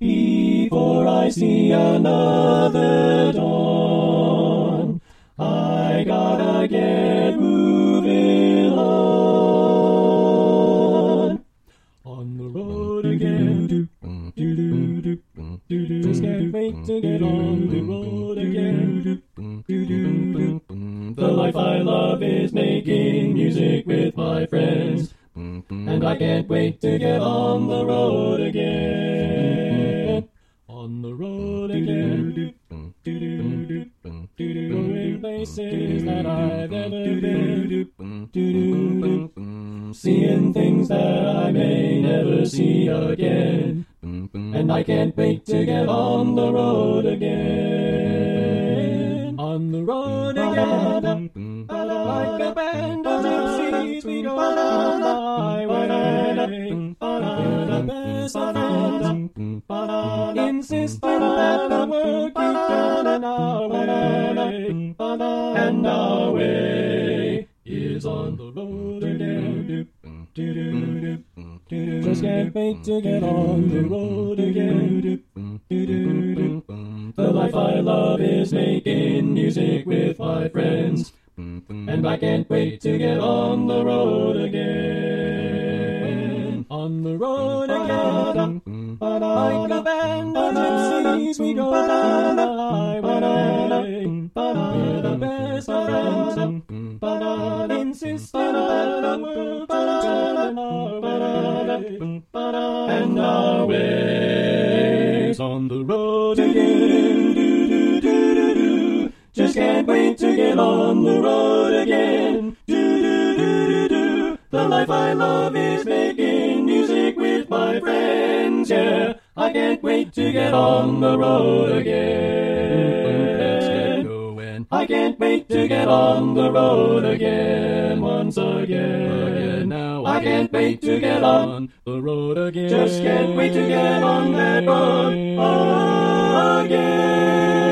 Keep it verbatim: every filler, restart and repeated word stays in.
before I see another dawn. I gotta get moving on. On the road again. Just can't wait to get on the road again. The life I love is making music with my friends, and I can't wait to get on the road again. On the road again. Going places that I've never been. Seeing things that I may never see again. And I can't wait to get on the road again. On the road again. Like a band of gypsies, we go down the highway. The best of friends, insisting that the world keep turning our way. And our way is on the road again. Just can't wait to get on the road again. The life I love is making music with my friends, and I can't wait to get on the road again. On the road again. Like a band of gypsies, we go down the highway. We're the best of friends, insisting that the world turn our way. And our ways on the road again. Just can't wait to get on the road again. The life I love is making music with my friends, yeah. I can't wait to get on the road again. Let's get going. I can't wait to get on the road again. Once again. Again now. I can't wait to get on the road again. Just can't wait to get on that road again.